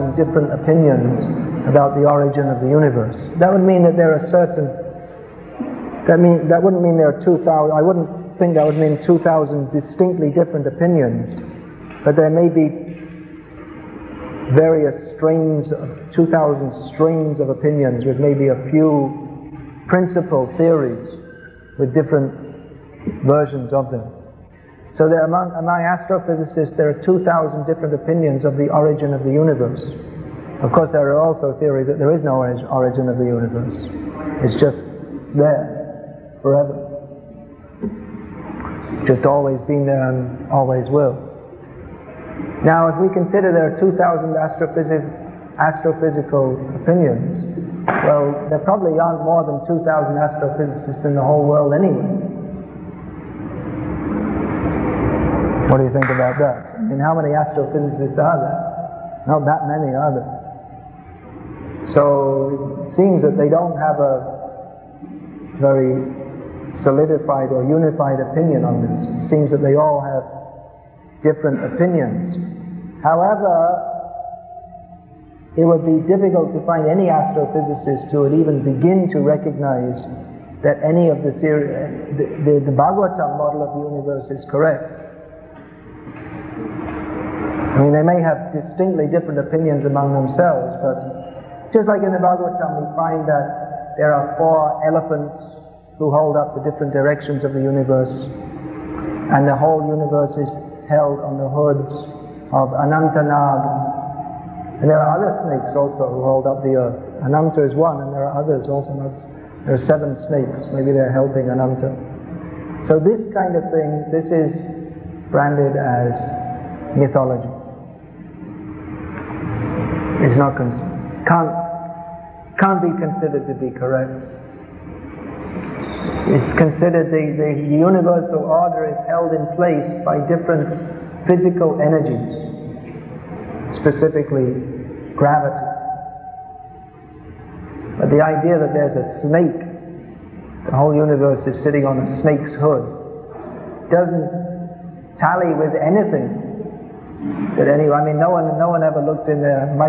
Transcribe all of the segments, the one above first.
2,000 different opinions about the origin of the universe. That would mean that there are certain, that wouldn't mean there are 2,000, I wouldn't think that would mean 2,000 distinctly different opinions, but there may be various strains, 2,000 strains of opinions with maybe a few principal theories with different versions of them. So there, among astrophysicists, there are 2,000 different opinions of the origin of the universe. Of course, there are also theories that there is no origin of the universe. It's just there, forever. Just always been there and always will. Now, if we consider there are 2,000 astrophysical opinions, well, there probably aren't more than 2,000 astrophysicists in the whole world anyway. What do you think about that? I mean, how many astrophysicists are there? Not that many, are there? So it seems that they don't have a very solidified or unified opinion on this. It seems that they all have different opinions. However, it would be difficult to find any astrophysicist who would even begin to recognize that any of the Bhagavatam model of the universe is correct. I mean, they may have distinctly different opinions among themselves, but just like in the Bhagavatam, we find that there are 4 elephants who hold up the different directions of the universe, and the whole universe is held on the hoods of Anantanag. And there are other snakes also who hold up the earth. Ananta is one, and there are others also. There are 7 snakes. Maybe they're helping Ananta. So this kind of thing, this is branded as mythology. It's not can't be considered to be correct. It's considered the universal order is held in place by different physical energies, specifically gravity. But the idea that there's a snake, the whole universe is sitting on a snake's hood, doesn't tally with anything that anyone. I mean, no one ever looked in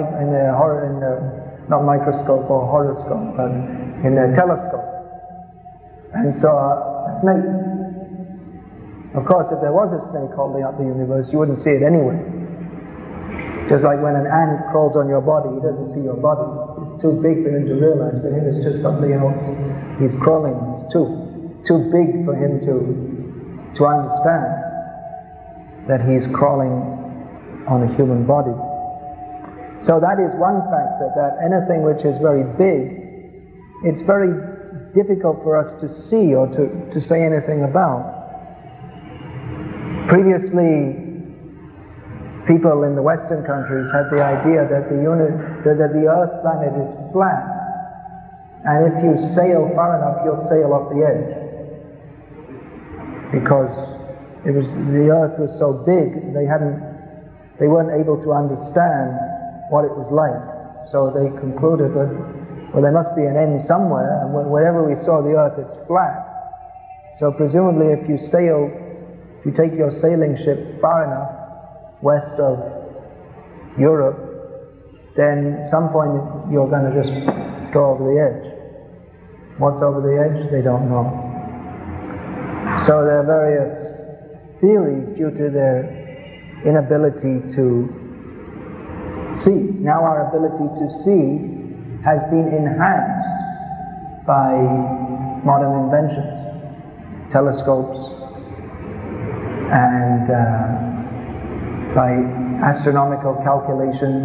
not microscope or horoscope, but in a telescope, and saw a snake. Of course, if there was a snake holding up the universe, you wouldn't see it anyway. Just like when an ant crawls on your body, he doesn't see your body. It's too big for him to realize. For him, it's just something else. He's crawling. It's too big for him to understand that he's crawling on a human body. So that is one factor, that anything which is very big, it's very difficult for us to see or to say anything about. Previously, people in the Western countries had the idea that the Earth planet is flat, and if you sail far enough, you'll sail off the edge, because the Earth was so big, they weren't able to understand what it was like. So they concluded that, well, there must be an end somewhere, and wherever we saw the Earth, it's flat. So presumably if you take your sailing ship far enough west of Europe, then at some point you're going to just go over the edge. What's over the edge? They don't know. So there are various theories due to their inability to see. Now our ability to see has been enhanced by modern inventions, telescopes, and by astronomical calculations.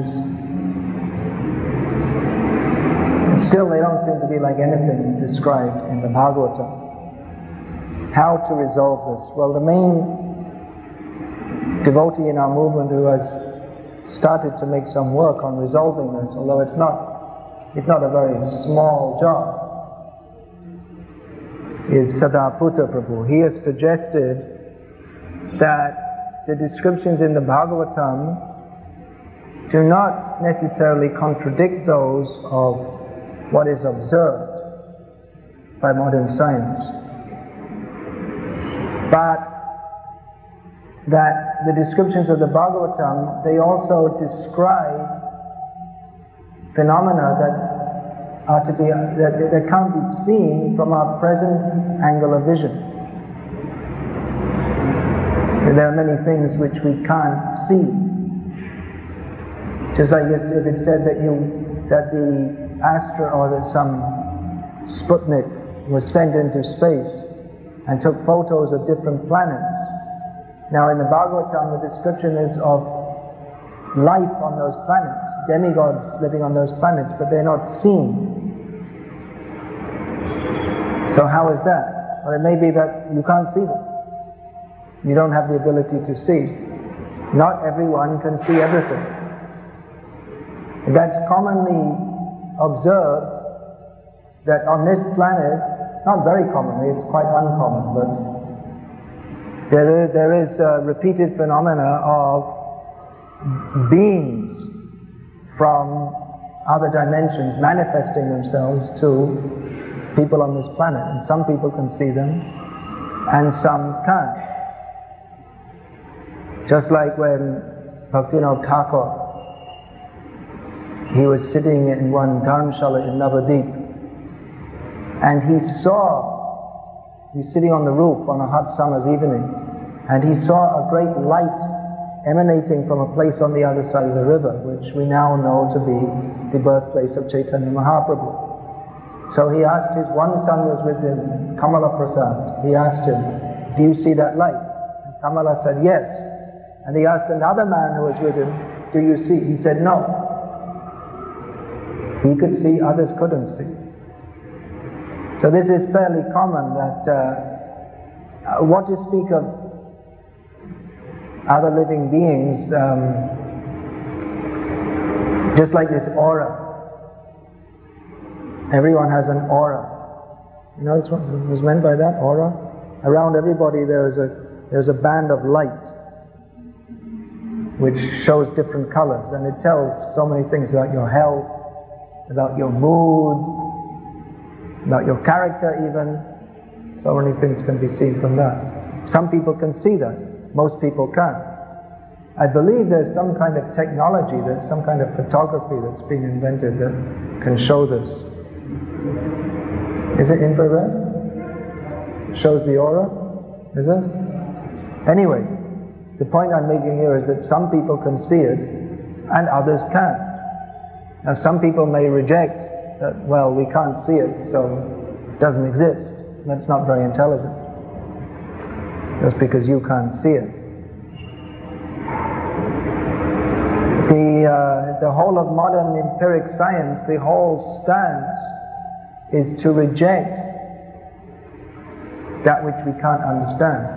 And still they don't seem to be like anything described in the Bhagavatam. How to resolve this? Well, the main devotee in our movement who has started to make some work on resolving this, although it's not a very small job, is Sadaputta Prabhu. He has suggested that the descriptions in the Bhagavatam do not necessarily contradict those of what is observed by modern science, but that the descriptions of the Bhagavatam, they also describe phenomena that are to be that can't be seen from our present angle of vision. There are many things which we can't see. Just like if it said that the Astra or that some Sputnik was sent into space and took photos of different planets. Now in the Bhagavatam, the description is of life on those planets, demigods living on those planets, but they're not seen. So how is that? Well, it may be that you can't see them. You don't have the ability to see. Not everyone can see everything. That's commonly observed that on this planet, not very commonly, it's quite uncommon, but there is a repeated phenomena of beings from other dimensions manifesting themselves to people on this planet, and some people can see them and some can't. Just like when Bhaktivinoda Thakur, he was sitting in one dharamshala in Navadip, and he was sitting on the roof on a hot summer's evening, and he saw a great light emanating from a place on the other side of the river, which we now know to be the birthplace of Chaitanya Mahaprabhu. So he asked, his one son was with him, Kamala Prasad. He asked him, do you see that light? And Kamala said, yes. And he asked another man who was with him, do you see? He said, no. He could see, others couldn't see. So this is fairly common that, what to speak of other living beings, just like this aura. Everyone has an aura. You know what was meant by that, aura? Around everybody there's a band of light which shows different colors, and it tells so many things about your health, about your mood, about your character even. So many things can be seen from that. Some people can see that, most people can't. I believe there's some kind of technology, there's some kind of photography that's being invented that can show this. Is it infrared? Shows the aura? Is it? Anyway, the point I'm making here is that some people can see it and others can't. Now some people may reject that, well, we can't see it, so it doesn't exist. That's not very intelligent. Just because you can't see it. The whole of modern empiric science, the whole stance is to reject that which we can't understand.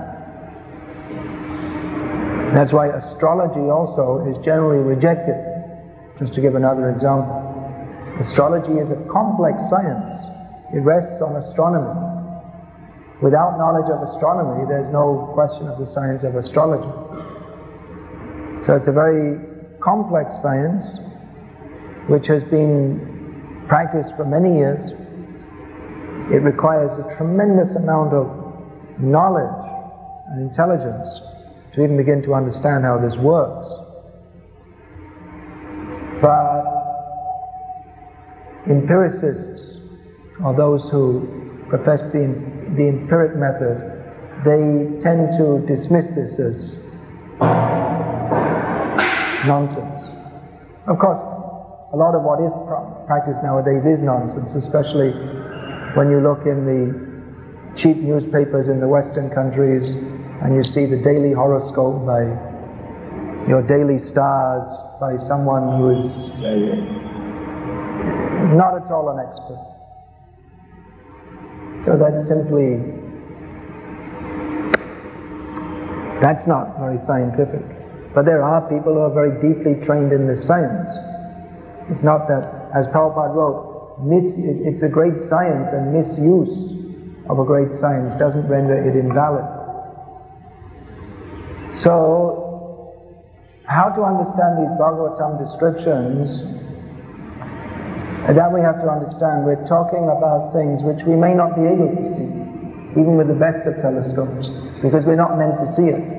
That's why astrology also is generally rejected. Just to give another example. Astrology is a complex science. It rests on astronomy. Without knowledge of astronomy, there's no question of the science of astrology. So it's a very complex science which has been practiced for many years. It requires a tremendous amount of knowledge and intelligence to even begin to understand how this works. But empiricists, or those who profess the empiric method, they tend to dismiss this as nonsense. Of course, a lot of what is practiced nowadays is nonsense, especially when you look in the cheap newspapers in the Western countries and you see the daily horoscope by your daily stars by someone who is not at all an expert. So that's not very scientific. But there are people who are very deeply trained in this science. It's not that, as Prabhupada wrote, it's a great science, and misuse of a great science doesn't render it invalid. So, how to understand these Bhagavatam descriptions? That we have to understand. We're talking about things which we may not be able to see, even with the best of telescopes, because we're not meant to see it.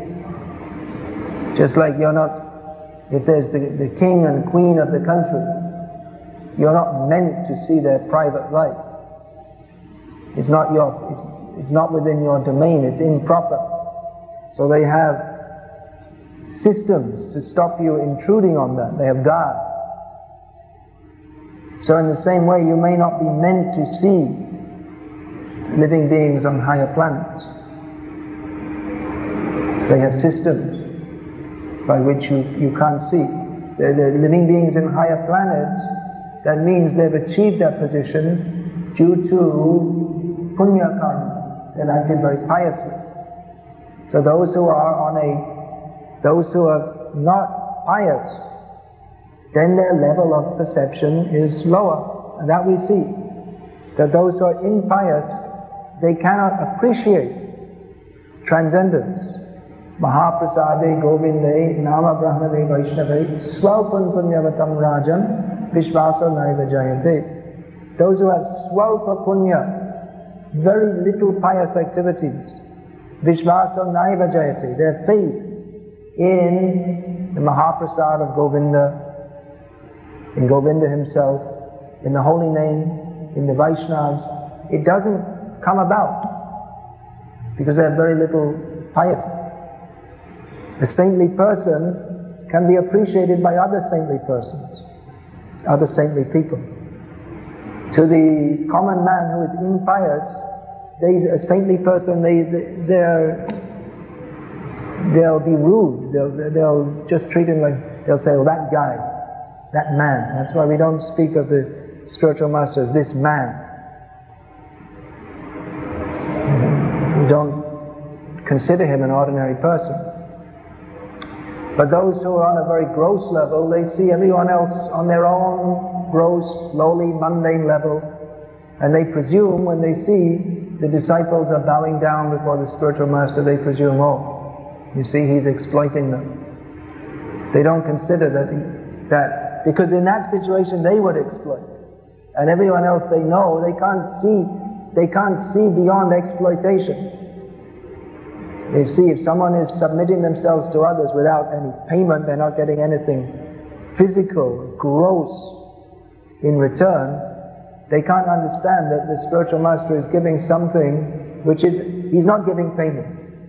Just like you're not, if there's the king and queen of the country, You're not meant to see their private life. It's not within your domain, it's improper. So they have systems to stop you intruding on that. They have guards. So in the same way, you may not be meant to see living beings on higher planets. They have systems by which you can't see. They're living beings in higher planets. That means they've achieved that position due to punya karma. They've acted very piously. So those who are not pious, then their level of perception is lower. And that we see. That those who are impious, they cannot appreciate transcendence. Mahaprasade Govinde Nama Brahmane Vaishnave Swalpan Punyavatam Rajan Vishvasa Naiva Jayante. Those who have swalpa punya, very little pious activities, Vishvasa Naiva Jayate, their faith in the Mahaprasad of Govinda, in Govinda himself, in the holy name, in the Vaishnavas, it doesn't come about because they have very little piety. A saintly person can be appreciated by other saintly persons, other saintly people. To the common man who is impious, a saintly person, they'll be rude. They'll just treat him like, they'll say, "Oh, that guy, that man." That's why we don't speak of the spiritual master as this man. We don't consider him an ordinary person. But those who are on a very gross level, they see everyone else on their own gross, lowly, mundane level, and they presume when they see the disciples are bowing down before the spiritual master, they presume, "Oh, you see, he's exploiting them." They don't consider that because in that situation they would exploit, and everyone else they know, they can't see beyond exploitation. They see if someone is submitting themselves to others without any payment, they're not getting anything physical, gross in return, they can't understand that the spiritual master is giving something which he's not giving payment.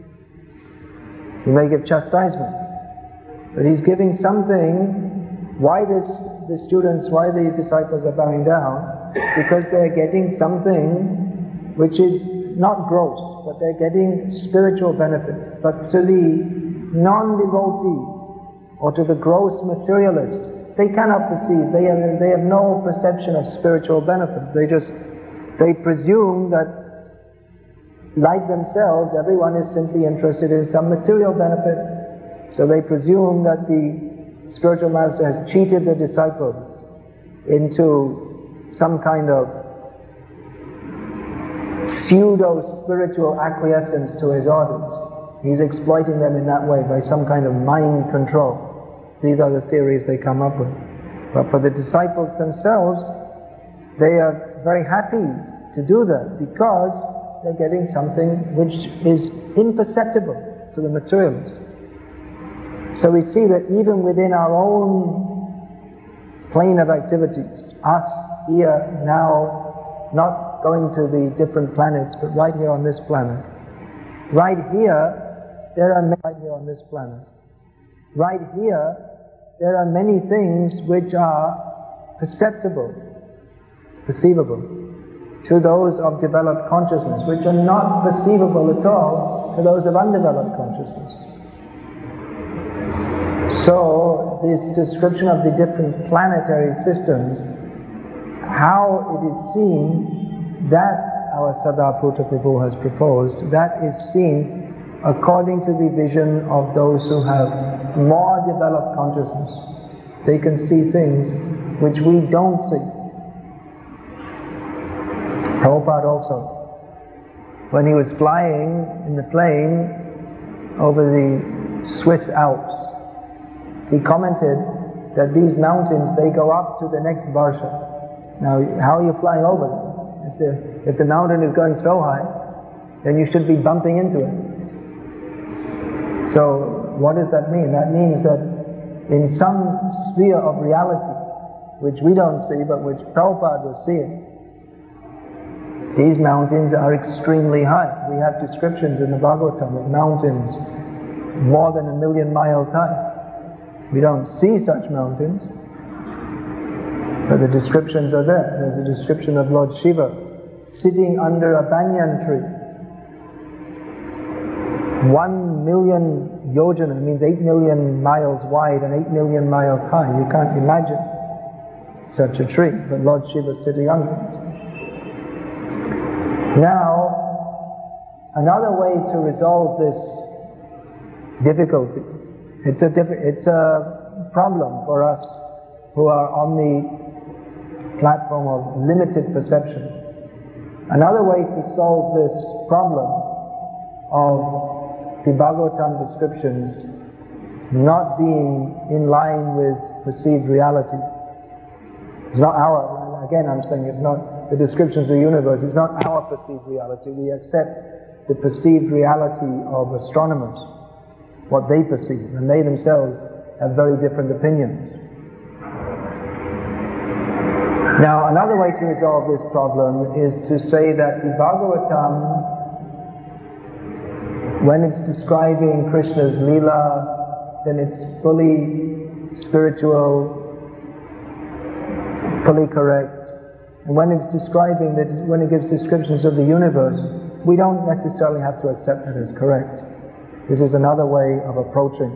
He may give chastisement, but he's giving something. Why the disciples are bowing down? Because they're getting something which is not gross, but they're getting spiritual benefit. But to the non-devotee or to the gross materialist, they cannot perceive. They have no perception of spiritual benefit. They presume that, like themselves, everyone is simply interested in some material benefit. So they presume that the spiritual master has cheated the disciples into some kind of pseudo-spiritual acquiescence to his orders. He's exploiting them in that way by some kind of mind control. These are the theories they come up with. But for the disciples themselves, they are very happy to do that because they're getting something which is imperceptible to the materialists. So we see that even within our own plane of activities, us here now, not going to the different planets, but right here on this planet. Right here, there are many things which are perceptible, perceivable to those of developed consciousness, which are not perceivable at all to those of undeveloped consciousness. So, this description of the different planetary systems, how it is seen, that our Sadaputta Prabhu has proposed, that is seen according to the vision of those who have more developed consciousness. They can see things which we don't see. Prabhupada also, when he was flying in the plane over the Swiss Alps, he commented that these mountains, they go up to the next Varsha. Now, how are you flying over them? If the mountain is going so high, then you should be bumping into it. So, what does that mean? That means that in some sphere of reality, which we don't see, but which Prabhupada was seeing. These mountains are extremely high. We have descriptions in the Bhagavatam of mountains more than 1,000,000 miles high. We don't see such mountains, but the descriptions are there. There's a description of Lord Shiva sitting under a banyan tree. 1,000,000 yojana means 8,000,000 miles wide and 8,000,000 miles high. You can't imagine such a tree, but Lord Shiva is sitting under it. Now, another way to resolve this difficulty, it's a problem for us who are on the platform of limited perception. Another way to solve this problem of the Bhagavatam descriptions not being in line with perceived reality. It's not again I'm saying it's not the descriptions of the universe, it's not our perceived reality. We accept the perceived reality of astronomers, what they perceive, and they themselves have very different opinions. Now, another way to resolve this problem is to say that the Bhagavatam, when it's describing Krishna's Leela, then it's fully spiritual, fully correct. And when it's describing, when it gives descriptions of the universe, we don't necessarily have to accept it as correct. This is another way of approaching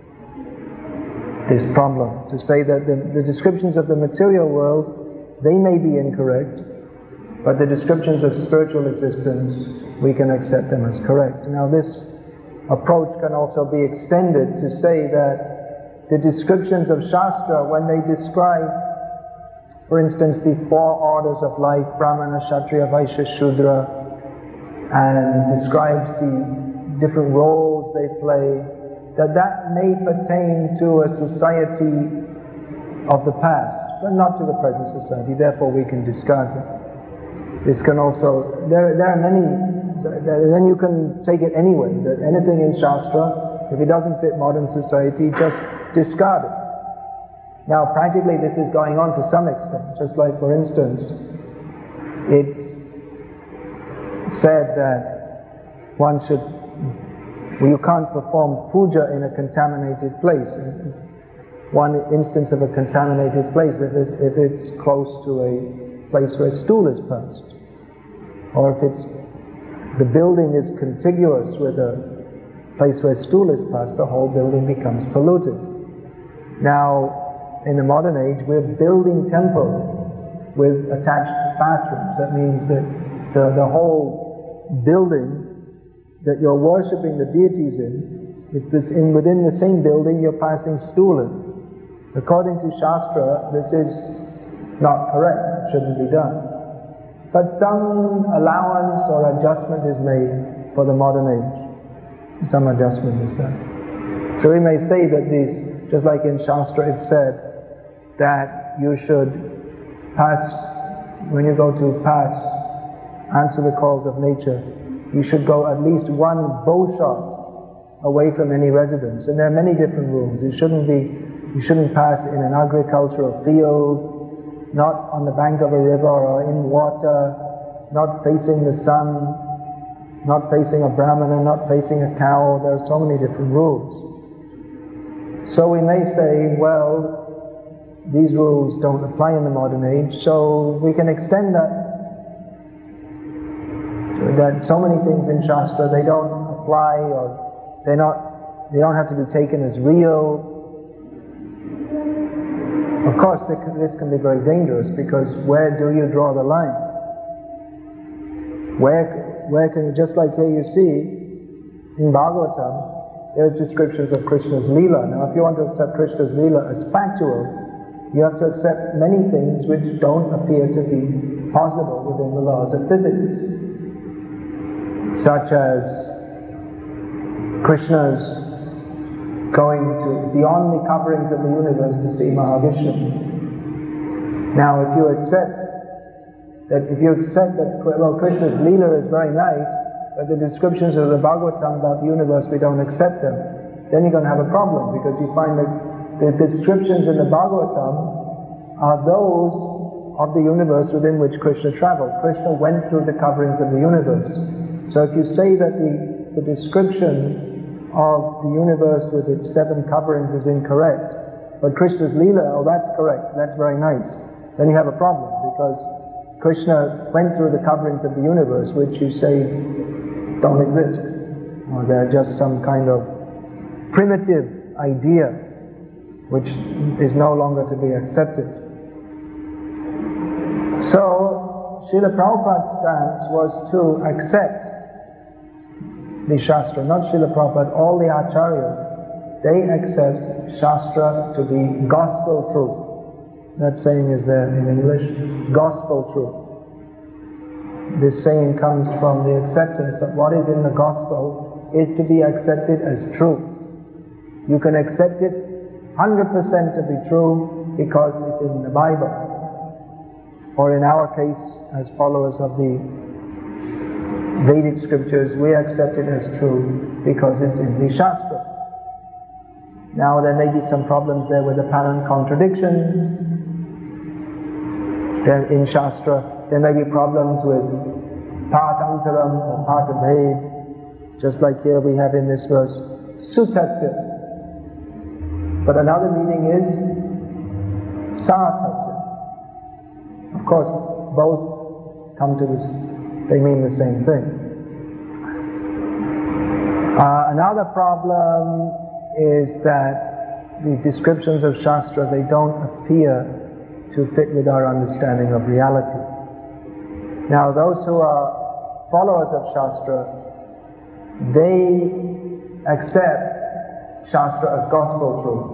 this problem, to say that the descriptions of the material world, they may be incorrect, but the descriptions of spiritual existence, we can accept them as correct. Now this approach can also be extended to say that the descriptions of Shastra, when they describe, for instance, the 4 orders of life, Brahmana, Kshatriya, Vaishya, Shudra, and describes the different roles they play, that may pertain to a society of the past, but not to the present society, therefore we can discard them. This can also, there are many, then you can take it anyway, that anything in Shastra, if it doesn't fit modern society, just discard it. Now practically this is going on to some extent, just like for instance, it's said that you can't perform puja in a contaminated place. One instance of a contaminated place, if it's close to a place where stool is passed, or if the building is contiguous with a place where stool is passed, the whole building becomes polluted. Now, in the modern age, we're building temples with attached bathrooms. That means that the whole building that you're worshipping the deities within the same building you're passing stool in. According to Shastra, this is not correct, it shouldn't be done. But some allowance or adjustment is made for the modern age. Some adjustment is done. So we may say that just like in Shastra it's said, that you should when you go to answer the calls of nature, you should go at least 1 bow shot away from any residence. And there are many different rules. You shouldn't pass in an agricultural field, not on the bank of a river or in water, not facing the sun, not facing a brahmana, not facing a cow. There are so many different rules. So we may say, well, these rules don't apply in the modern age, so we can extend that so many things in Shastra, they don't apply, or they don't have to be taken as real. Of course, this can be very dangerous, because where do you draw the line? Where can you, just like here you see, in Bhagavatam, there's descriptions of Krishna's Leela. Now if you want to accept Krishna's Leela as factual, you have to accept many things which don't appear to be possible within the laws of physics. Such as Krishna's going beyond the coverings of the universe to see Mahavishnu. Now if you accept that Krishna's Leela is very nice, but the descriptions of the Bhagavatam about the universe, we don't accept them, then you're going to have a problem, because you find that the descriptions in the Bhagavatam are those of the universe within which Krishna traveled. Krishna went through the coverings of the universe. So if you say that the description of the universe with its 7 coverings is incorrect, but Krishna's Leela, oh that's correct, that's very nice, then you have a problem, because Krishna went through the coverings of the universe which you say don't exist, or they're just some kind of primitive idea which is no longer to be accepted. So, Srila Prabhupada's stance was to accept the Shastra, not Srila Prabhupada, all the Acharyas, they accept Shastra to be gospel truth. That saying is there in English, gospel truth. This saying comes from the acceptance that what is in the gospel is to be accepted as true. You can accept it 100% to be true because it's in the Bible. Or in our case, as followers of the Vedic scriptures, we accept it as true because it's in the Shastra. Now there may be some problems there with apparent contradictions. Then in Shastra, there may be problems with Patantaram or Patabhed, just like here we have in this verse, Sutasya. But another meaning is Satasya. Of course, both come to this, they mean the same thing. Another problem is that the descriptions of Shastra, they don't appear to fit with our understanding of reality. Now those who are followers of Shastra, they accept Shastra as gospel truth.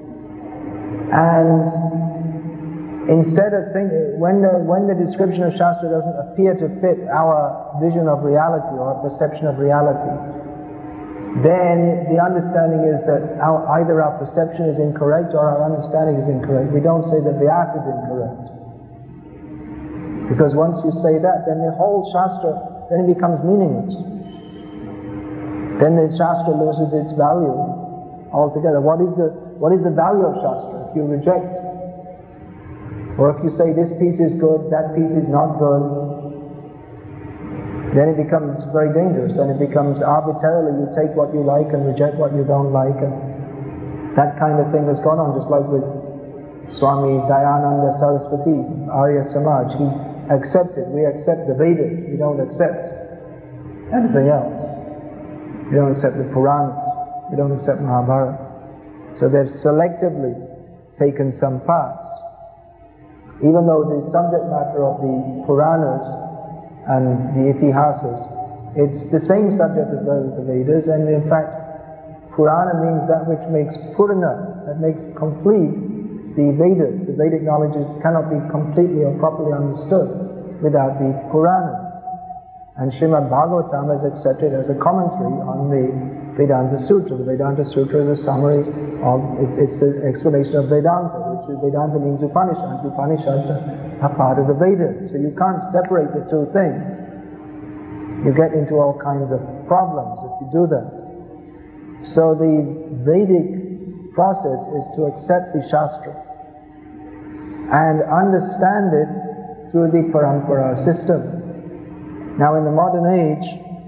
And instead of thinking, when the description of Shastra doesn't appear to fit our vision of reality or our perception of reality, then the understanding is that either our perception is incorrect or our understanding is incorrect. We don't say that Vyasa is incorrect. Because once you say that, then the whole Shastra, then it becomes meaningless. Then the Shastra loses its value altogether. What is the value of Shastra if you reject? Or if you say this piece is good, that piece is not good, then it becomes very dangerous. Then it becomes arbitrarily you take what you like and reject what you don't like, and that kind of thing has gone on, just like with Swami Dayananda Saraswati, Arya Samaj. He accepted, we accept the Vedas, we don't accept anything else. We don't accept the Puranas, we don't accept Mahabharata. So they've selectively taken some parts. Even though the subject matter of the Puranas and the Itihasas, it's the same subject as those of the Vedas, and in fact, Purana means that which makes Purana, that makes complete the Vedas. The Vedic knowledges cannot be completely or properly understood without the Puranas. And Srimad Bhagavatam is accepted as a commentary on the Vedanta Sutra. The Vedanta Sutra is a summary of, it's the explanation of Vedanta, which Vedanta means Upanishads. Upanishads are part of the Vedas. So you can't separate the two things. You get into all kinds of problems if you do that. So the Vedic process is to accept the Shastra and understand it through the Parampara system. Now in the modern age,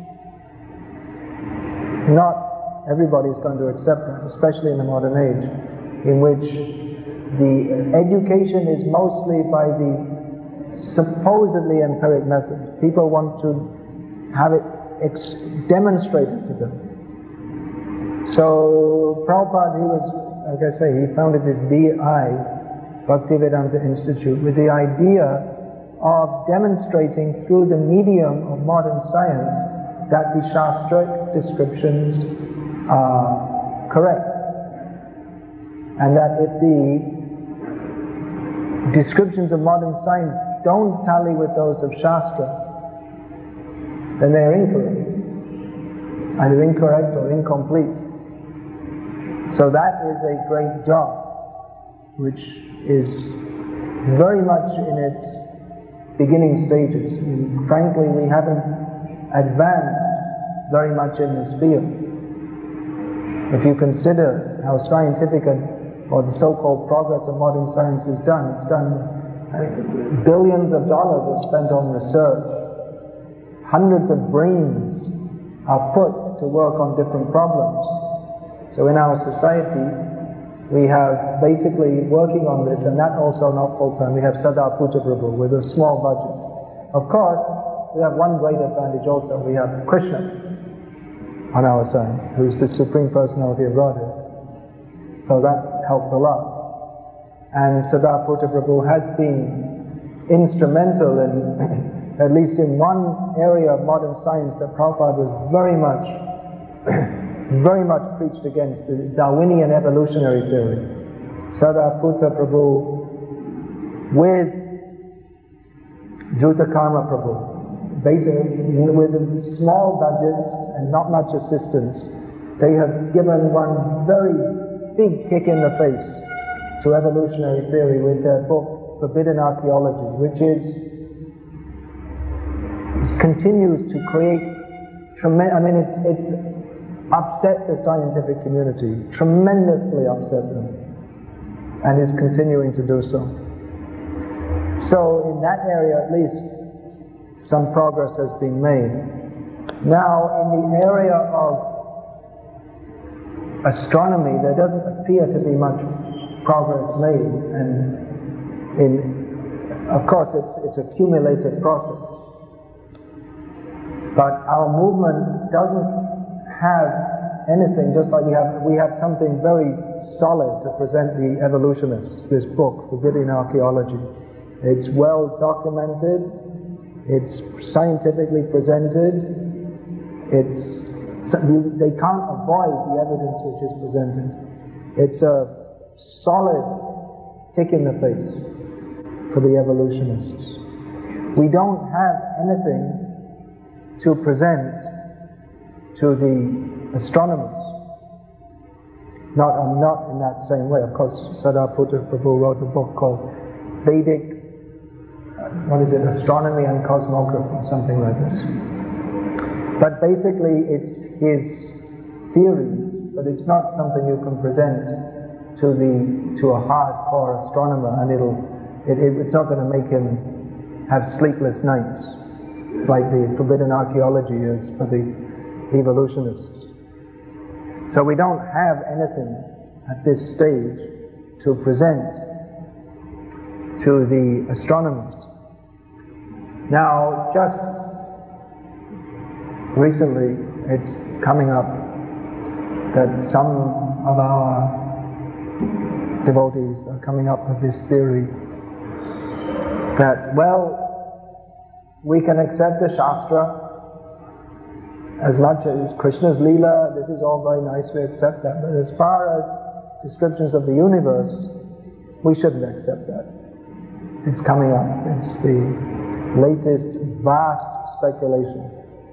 not everybody is going to accept that, especially in the modern age, in which the education is mostly by the supposedly empiric method. People want to have it demonstrated to them. So Prabhupada, he was, like I say, he founded this BI, Bhaktivedanta Institute, with the idea of demonstrating through the medium of modern science that the Shastric descriptions are correct. And that if the descriptions of modern science don't tally with those of Shastra, then they are incorrect. Either incorrect or incomplete. So that is a great job, which is very much in its beginning stages. And frankly, we haven't advanced very much in this field. If you consider how scientific or the so-called progress of modern science is done. It's done, billions of dollars are spent on research. Hundreds of brains are put to work on different problems. So in our society, we have basically working on this, and that also not full-time. We have Sadar Puta Prabhu with a small budget. Of course, we have one great advantage also. We have Krishna on our side, who is the Supreme Personality of Godhead. So that helps a lot. And Sadar Puta Prabhu has been instrumental in, at least in one area of modern science that Prabhupada was very much preached against, the Darwinian evolutionary theory. Sadar Puta Prabhu with Juta Karma Prabhu, basically with a small budget and not much assistance, they have given one very big kick in the face to evolutionary theory with their book Forbidden Archaeology, which continues to create tremendous, it's upset the scientific community, tremendously upset them, and is continuing to do so. So in that area at least, some progress has been made. Now in the area of astronomy, there doesn't appear to be much progress made, and of course it's a cumulative process. But our movement doesn't have anything, just like we have something very solid to present the evolutionists, this book, Forbidden Archaeology. It's well documented, it's scientifically presented, they can't avoid the evidence which is presented. It's a solid kick in the face for the evolutionists. We don't have anything to present to the astronomers. Not in that same way. Of course, Sadar Puta Prabhu wrote a book called Vedic, Astronomy and Cosmography, something like this. But basically it's his theories, but it's not something you can present to a hardcore astronomer, and it's not going to make him have sleepless nights like the Forbidden Archaeology is for the evolutionists. So we don't have anything at this stage to present to the astronomers. Now, just recently, it's coming up that some of our devotees are coming up with this theory that, well, we can accept the Shastra as much as Krishna's Leela, this is all very nice, we accept that. But as far as descriptions of the universe, we shouldn't accept that. It's coming up. It's the latest vast speculation.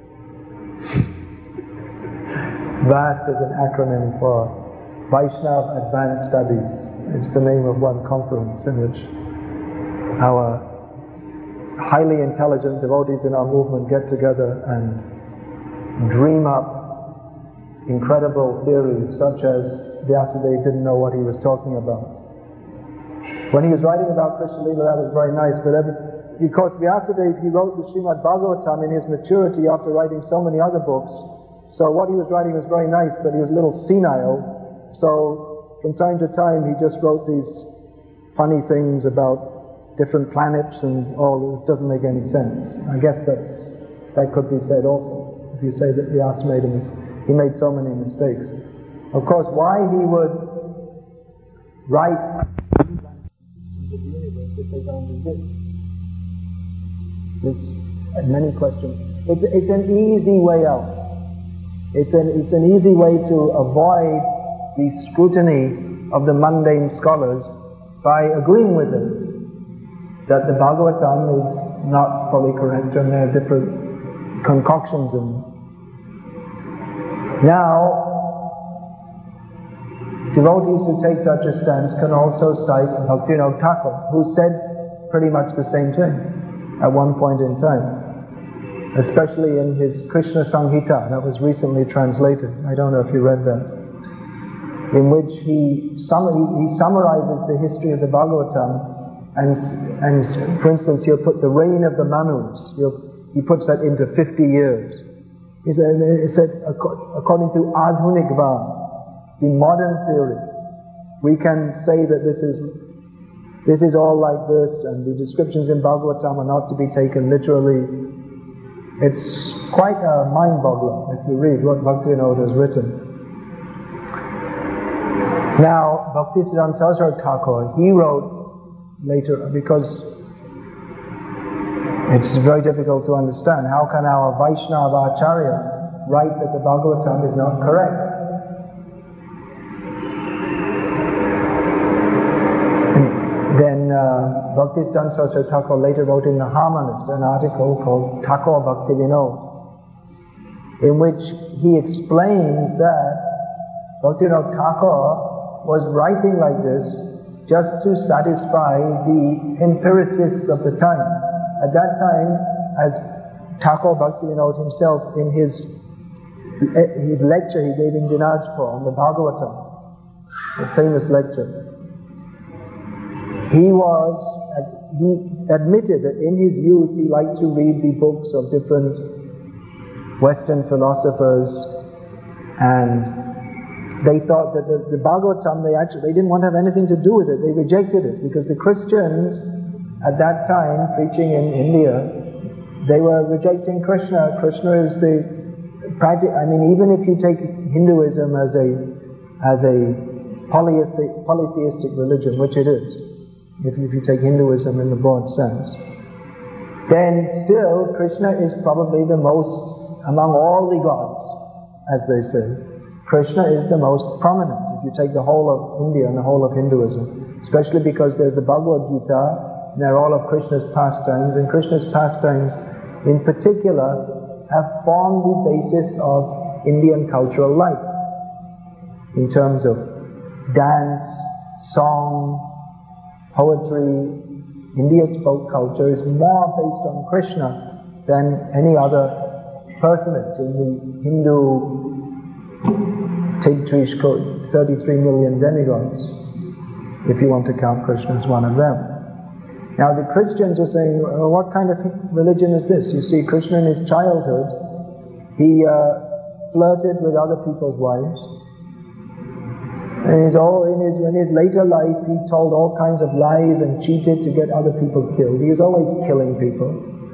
VAST is an acronym for Vaishnav Advanced Studies. It's the name of one conference in which our highly intelligent devotees in our movement get together and dream up incredible theories, such as Vyasadeva didn't know what he was talking about. When he was writing about Krishna Leela, that was very nice, but because Vyasadeva, he wrote the Srimad Bhagavatam in his maturity after writing so many other books, so what he was writing was very nice, but he was a little senile, so from time to time he just wrote these funny things about different planets and all. It doesn't make any sense. I guess that could be said also. If you say that Vyasa he made so many mistakes. Of course, why he would write systems of the universe if they don't exist? There's many questions. It's an easy way out. It's an easy way to avoid the scrutiny of the mundane scholars by agreeing with them that the Bhagavatam is not fully correct and there are different concoctions. And now, devotees who take such a stance can also cite Bhaktivinoda Thakur, who said pretty much the same thing at one point in time, especially in his Krishna Samhita that was recently translated. I don't know if you read that. in which he summarizes the history of the Bhagavatam, and for instance, he'll put the reign of the Manus, he puts that into 50 years. He said according to Adhunikvad, the modern theory, we can say that this is all like this, and the descriptions in Bhagavatam are not to be taken literally. It's quite a mind-boggler if you read what Bhaktivinoda has written. Now, Bhaktisiddhanta Saraswati Thakur, he wrote later, because it's very difficult to understand, how can our Vaishnava Acharya write that the Bhagavatam is not correct? Then Bhaktisiddhanta Saraswati Thakur later wrote in the Harmonist an article called Thakur Bhaktivinoda, in which he explains that Bhaktivinoda Thakur was writing like this just to satisfy the empiricists of the time. At that time, as Thakur Bhaktivinoda himself in his lecture he gave in Dinajpur on the Bhagavatam, a famous lecture, he admitted that in his youth he liked to read the books of different Western philosophers, and they thought that the Bhagavatam, they didn't want to have anything to do with it. They rejected it because the Christians at that time, preaching in India, they were rejecting Krishna. Krishna is even if you take Hinduism as a polytheistic religion, which it is, if you take Hinduism in the broad sense, then still Krishna is probably the most, among all the gods, as they say, Krishna is the most prominent if you take the whole of India and the whole of Hinduism, especially because there's the Bhagavad Gita, and they're all of Krishna's pastimes, and Krishna's pastimes in particular have formed the basis of Indian cultural life in terms of dance, song, poetry. India's folk culture is more based on Krishna than any other personage in the Hindu Tigtrish 33 million demigods, if you want to count Krishna as one of them. Now the Christians were saying, well, what kind of religion is this? You see, Krishna in his childhood, he flirted with other people's wives. And in his later life, he told all kinds of lies and cheated to get other people killed. He was always killing people.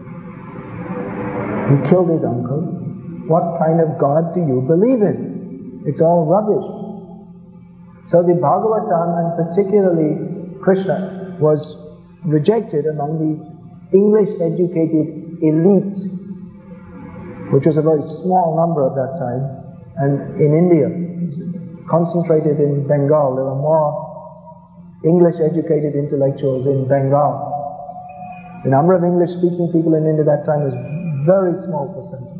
He killed his uncle. What kind of God do you believe in? It's all rubbish. So the Bhagavatam, and particularly Krishna, was rejected among the English-educated elite, which was a very small number at that time, and in India, concentrated in Bengal. There were more English-educated intellectuals in Bengal. The number of English-speaking people in India at that time was very small percentage.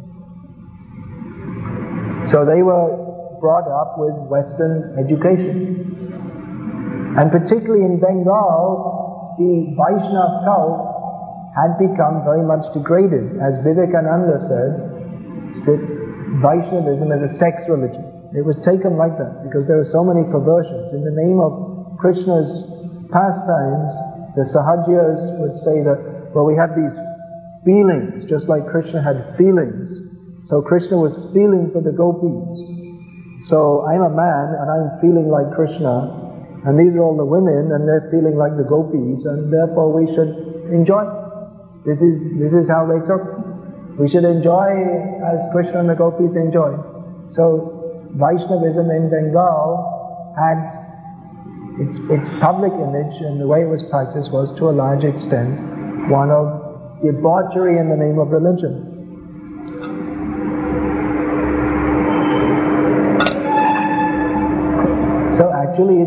So they were brought up with Western education. And particularly in Bengal, the Vaishnava cult had become very much degraded. As Vivekananda said, that Vaishnavism is a sex religion. It was taken like that because there were so many perversions. In the name of Krishna's pastimes, the Sahajias would say that, well, we have these feelings, just like Krishna had feelings. So Krishna was feeling for the gopis. So I'm a man and I'm feeling like Krishna, and these are all the women and they're feeling like the gopis, and therefore we should enjoy. This is how they took. We should enjoy as Krishna and the gopis enjoy. So Vaishnavism in Bengal had its public image, and the way it was practiced was to a large extent one of debauchery in the name of religion. So actually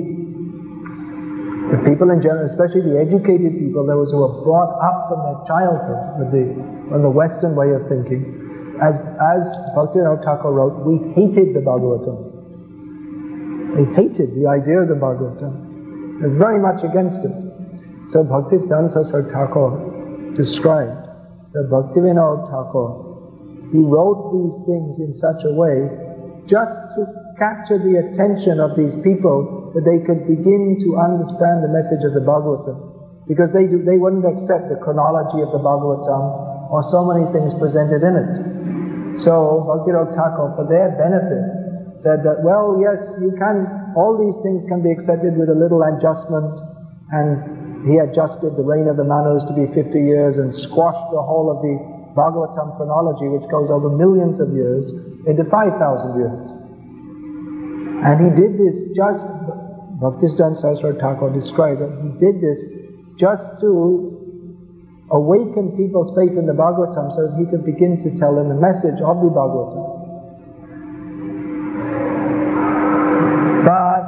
the people in general, especially the educated people, those who were brought up from their childhood with the Western way of thinking, as Bhaktivinoda Thakur wrote, we hated the Bhagavatam. They hated the idea of the Bhagavatam. They were very much against it. So Bhaktisiddhanta Saraswati Thakur described that Bhaktivinoda Thakur, he wrote these things in such a way just to capture the attention of these people that they could begin to understand the message of the Bhagavatam. Because they wouldn't accept the chronology of the Bhagavatam or so many things presented in it. So Bhaktivinoda Thakur, for their benefit, said that, well, yes, all these things can be accepted with a little adjustment, and he adjusted the reign of the Manus to be 50 years and squashed the whole of the Bhagavatam chronology, which goes over millions of years, into 5,000 years. And he did this just, Bhaktisiddhanta Saraswati Thakur described that he did this just to awaken people's faith in the Bhagavatam so that he could begin to tell them the message of the Bhagavatam. But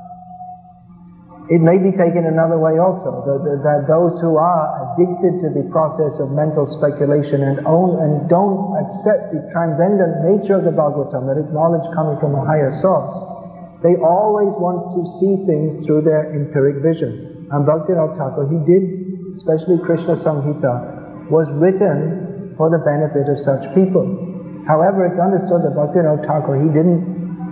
it may be taken another way also, that those who are addicted to the process of mental speculation and don't accept the transcendent nature of the Bhagavatam, that it's knowledge coming from a higher source, they always want to see things through their empiric vision. And Bhaktivinoda Thakur, he did, especially Krishna Samhita, was written for the benefit of such people. However, it's understood that Bhaktivinoda Thakur, he didn't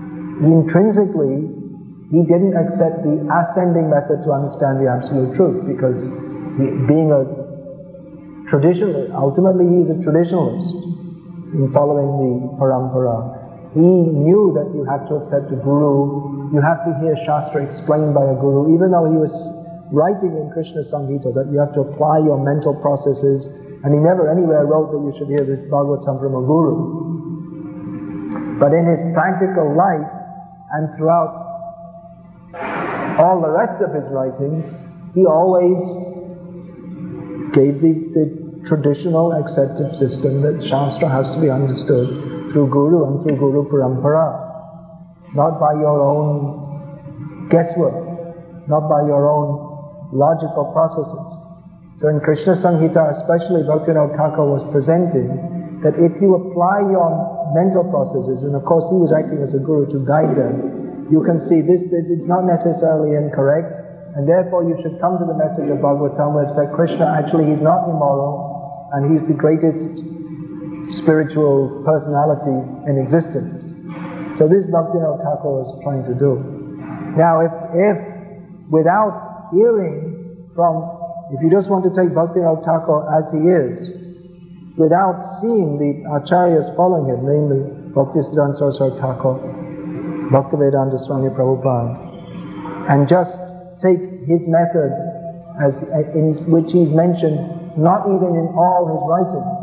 accept the ascending method to understand the absolute truth, because being a traditionalist, ultimately he's a traditionalist in following the parampara. He knew that you have to accept a guru, you have to hear Shastra explained by a guru, even though he was writing in Krishna Samhita that you have to apply your mental processes, and he never anywhere wrote that you should hear the Bhagavatam from a guru. But in his practical life, and throughout all the rest of his writings, he always gave the traditional accepted system that Shastra has to be understood through Guru and through Guru Parampara, not by your own guesswork, not by your own logical processes. So in Krishna Samhita especially, Bhaktivinoda Thakur was presenting that if you apply your mental processes, and of course he was acting as a guru to guide them, you can see this, that it's not necessarily incorrect, and therefore you should come to the message of Bhagavatam, which that Krishna actually, he's not immoral, and he's the greatest spiritual personality in existence. So this Bhaktivinoda Thakur was trying to do. Now if without hearing from, if you just want to take Bhaktivinoda Thakur as he is, without seeing the acharyas following him, namely Bhaktisiddhanta Saraswati Thakur, Bhaktivedanta Swami Prabhupada, and just take his method as in which he's mentioned, not even in all his writings,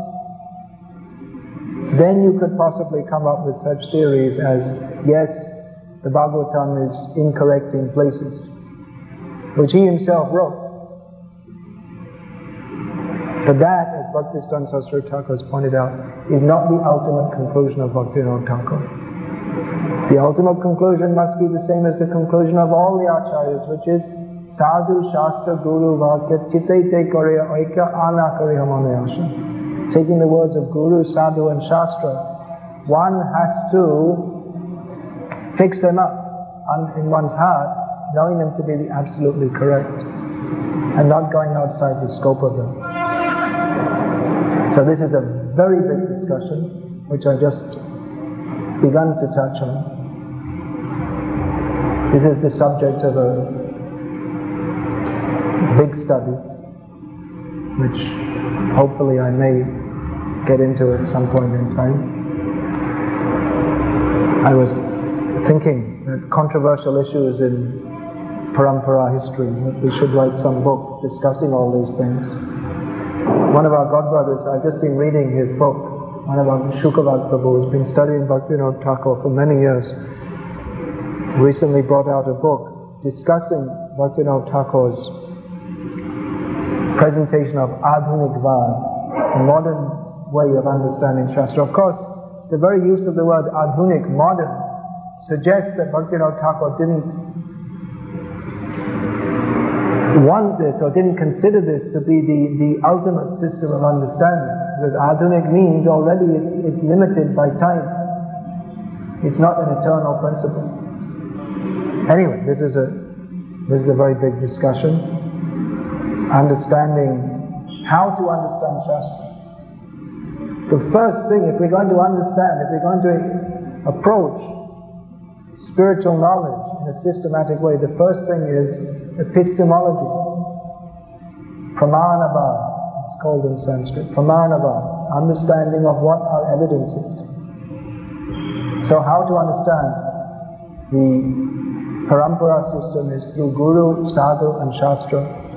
then you could possibly come up with such theories as, yes, the Bhagavatam is incorrect in places, which he himself wrote. But that, as Bhaktisiddhanta Saraswati Thakur has pointed out, is not the ultimate conclusion of Bhaktivinoda Thakur. The ultimate conclusion must be the same as the conclusion of all the acharyas, which is Sadhu Shastra Guru Vakya Chitte Te Kariya Oika Ana Kariya Manayasha. Taking the words of Guru, Sadhu and Shastra, one has to fix them up in one's heart, knowing them to be the absolutely correct, and not going outside the scope of them. So this is a very big discussion, which I just begun to touch on. This is the subject of a big study, which hopefully I may get into at some point in time. I was thinking that controversial issues in parampara history, that we should write some book discussing all these things. One of our godbrothers, I've just been reading his book, one of our Shukavad Prabhu, has been studying Bhaktivinoda Thakur for many years, recently brought out a book discussing Bhaktivinoda Thakur's presentation of Adhunikvad, a modern way of understanding Shastra. Of course, the very use of the word Adhunik, modern, suggests that Bhaktivinoda Thakur didn't want this or didn't consider this to be the ultimate system of understanding. Because Adhunik means already it's limited by time. It's not an eternal principle. Anyway, this is a very big discussion. Understanding how to understand Shastra. The first thing, if we're going to understand, if we're going to approach spiritual knowledge in a systematic way, the first thing is epistemology. Pramanava, it's called in Sanskrit. Pramanava, understanding of what our evidence is. So how to understand the parampara system is through Guru, Sadhu and Shastra.